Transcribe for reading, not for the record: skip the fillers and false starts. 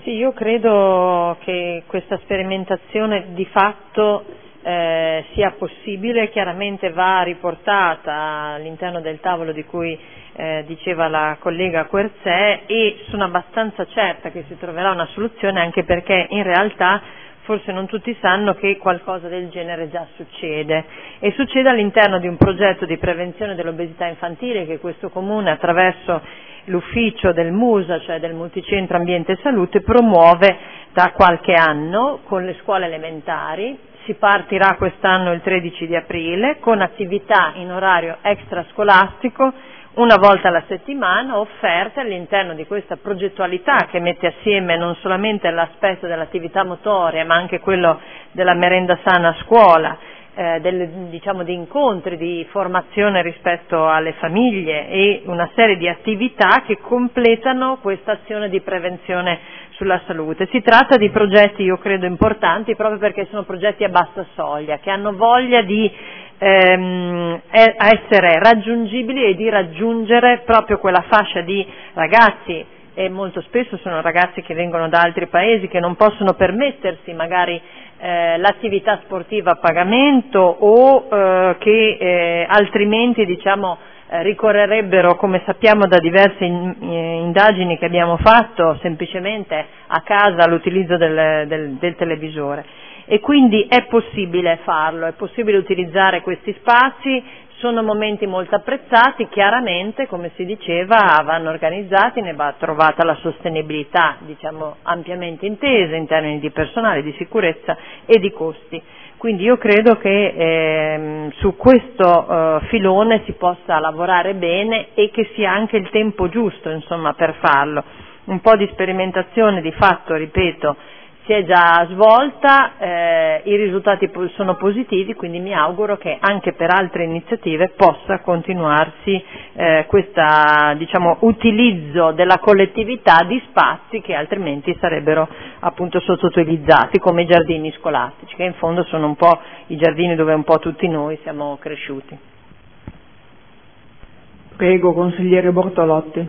Sì, io credo che questa sperimentazione di fatto sia possibile, chiaramente va riportata all'interno del tavolo di cui diceva la collega Querzè, e sono abbastanza certa che si troverà una soluzione, anche perché in realtà forse non tutti sanno che qualcosa del genere già succede, e succede all'interno di un progetto di prevenzione dell'obesità infantile che questo Comune, attraverso l'ufficio del MUSA, cioè del Multicentro Ambiente e Salute, promuove da qualche anno con le scuole elementari. Si partirà quest'anno il 13 di aprile con attività in orario extrascolastico una volta alla settimana, offerte all'interno di questa progettualità che mette assieme non solamente l'aspetto dell'attività motoria ma anche quello della merenda sana a scuola, di incontri, di formazione rispetto alle famiglie e una serie di attività che completano questa azione di prevenzione sulla salute. Si tratta di progetti, io credo, importanti proprio perché sono progetti a bassa soglia, che hanno voglia di essere raggiungibili e di raggiungere proprio quella fascia di ragazzi, e molto spesso sono ragazzi che vengono da altri paesi, che non possono permettersi magari l'attività sportiva a pagamento o che altrimenti ricorrerebbero, come sappiamo da diverse indagini che abbiamo fatto, semplicemente a casa all'utilizzo del televisore. E quindi è possibile farlo, è possibile utilizzare questi spazi, sono momenti molto apprezzati, chiaramente, come si diceva, vanno organizzati, ne va trovata la sostenibilità, ampiamente intesa in termini di personale, di sicurezza e di costi. Quindi io credo che su questo filone si possa lavorare bene e che sia anche il tempo giusto, per farlo. Un po' di sperimentazione di fatto, ripeto, si è già svolta, i risultati sono positivi, quindi mi auguro che anche per altre iniziative possa continuarsi questo utilizzo della collettività di spazi che altrimenti sarebbero appunto sottoutilizzati, come i giardini scolastici, che in fondo sono un po' i giardini dove un po' tutti noi siamo cresciuti. Prego, consigliere Bortolotti.